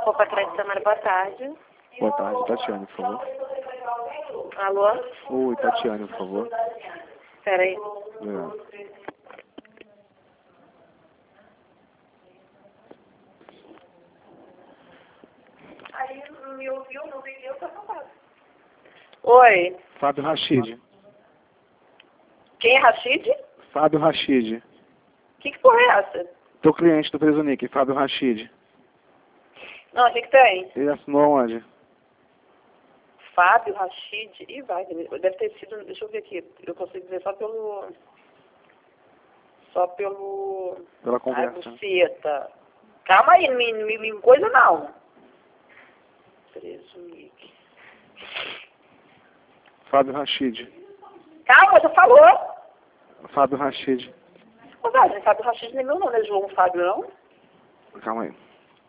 Opa, Clédia Samara, boa tarde. Boa tarde, Tatiane, por favor. Alô? Oi, Tatiane, por favor. Espera aí. Obrigado. Aí não me ouviu, não entendeu, tá falando. Oi, Fábio Rachid. quem é Rachid? Fábio Rachid. Que porra é essa? Teu cliente do Presunic, Fábio Rachid. Não, o que tem? Ele assinou onde? Fábio Rachid. Ih, vai, deve ter sido, deixa eu ver aqui, eu consigo dizer só pelo... Pela Ai, conversa. buceta. Calma aí, não me coisa não. Presunic. Fábio Rachid. Calma, já falou. Fábio Rachid. Ô, velho, Fábio Rachid não é meu nome, é João Fábio, não? Calma aí.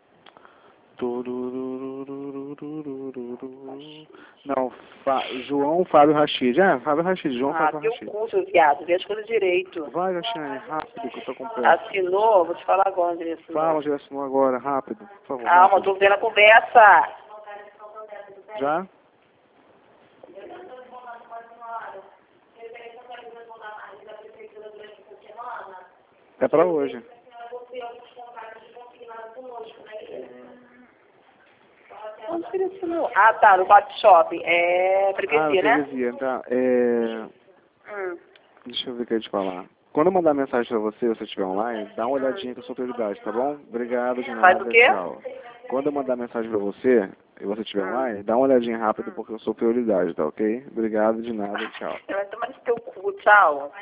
Não, João Fábio Rachid. É, Fábio Rachid, João Fábio Teu Rachid. cu, seu viado, vê as coisas direito. Vai, Tatiane, rápido, que eu tô com pressa. Assinou, vou te falar agora onde ele assinou. Fala onde ele assinou agora, rápido, por favor. Calma, rápido. tô vendo a conversa. Já? É pra hoje. Onde que ele assinou? Ah, tá, no Bate Shopping. É freguesia, né? Freguesia, tá. Deixa eu ver o que eu ia te falar. Quando eu mandar mensagem pra você, se você estiver online, dá uma olhadinha com a sua prioridade, tá bom? Obrigado, de nada, Faz o quê? tchau. Quando eu mandar mensagem pra você, e você estiver online, dá uma olhadinha rápido porque eu sou prioridade, tá ok? Obrigado, de nada, tchau. Vai tomar no teu cu, tchau.